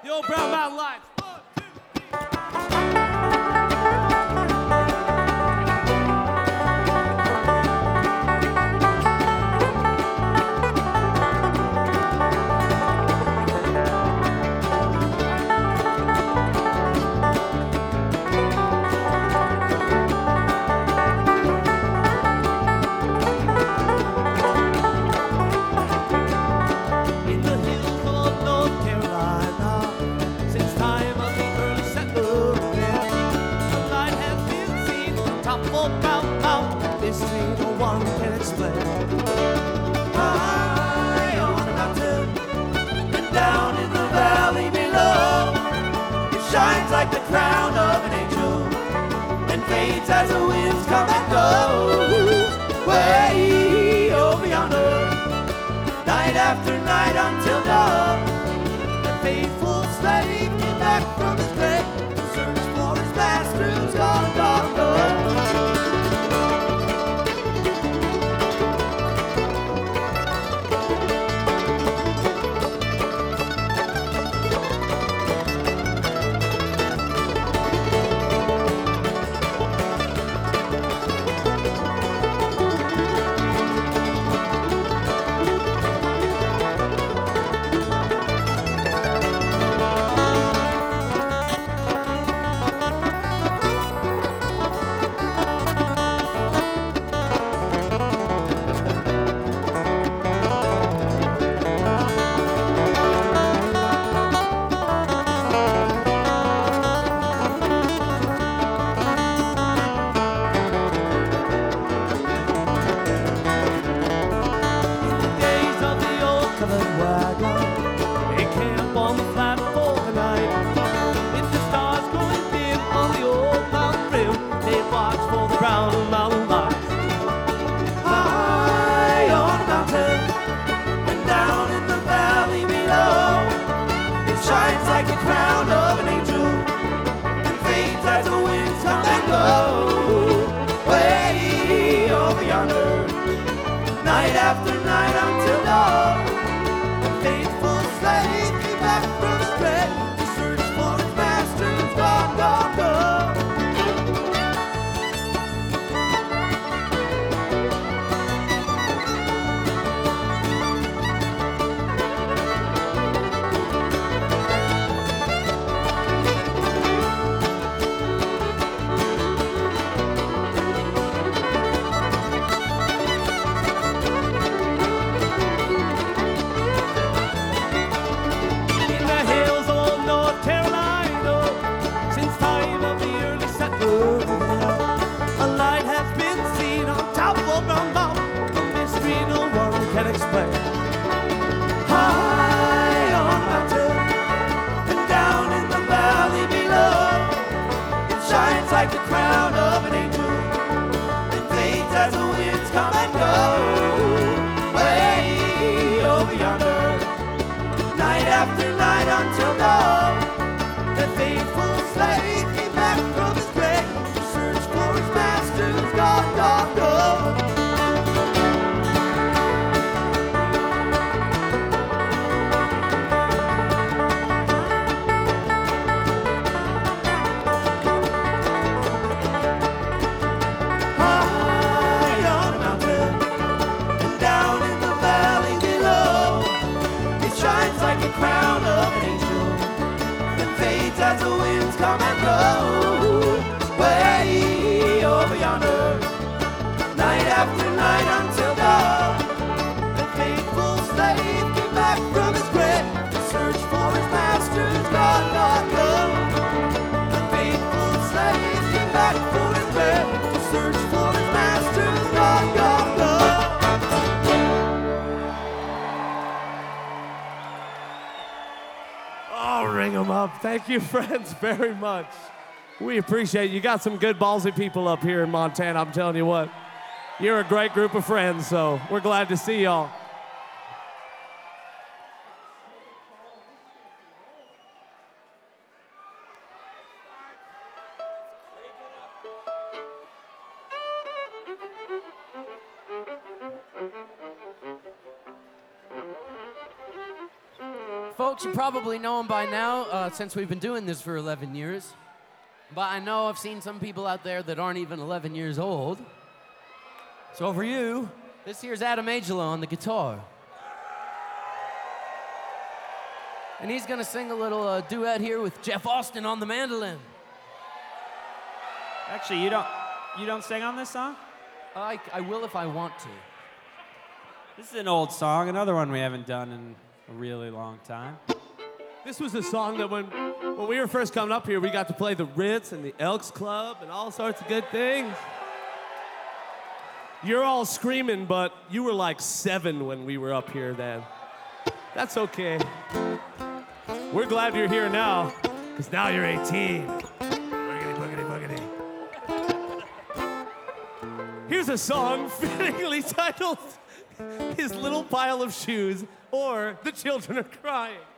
Yo, Brown Mountain Lights. Shines like the crown of an angel and fades as the winds come and go. Way over yonder, night after night until dawn, the faithful slave came back from his grave to search for his master who's gone, gone, gone. Night after night until dawn, the faithful slave came back from his grave to search for his master who's gone, gone, gone. Like the crown of an angel, it fades as the winds come and go. Way over yonder, night after night until dawn, the faithful slave came back from his grave to search for his master who's gone, gone, gone. As the winds come and go, way over yonder, night after night until dawn, the faithful slave came back from his grave to search for his master's gone, gone, gone. The faithful slave came back from his grave to search for his master's gone, gone, gone. Ring them up. Thank you, friends, very much. We appreciate it. You got some good ballsy people up here in Montana. I'm telling you what, you're a great group of friends, so we're glad to see y'all. folks, you probably know him by now, since we've been doing this for 11 years. But I know I've seen some people out there that aren't even 11 years old. So for you, this here's Adam Angelo on the guitar. And he's gonna sing a little duet here with Jeff Austin on the mandolin. Actually, you don't sing on this song? I will if I want to. This is an old song, another one we haven't done in a really long time. This was a song that when we were first coming up here, we got to play the Ritz and the Elks Club and all sorts of good things. You're all screaming, but you were like 7 when we were up here then. That's okay. We're glad you're here now, because now you're 18. Boogity, boogity, boogity. Here's a song fittingly titled His Little Pile of Shoes, or The Children Are Crying.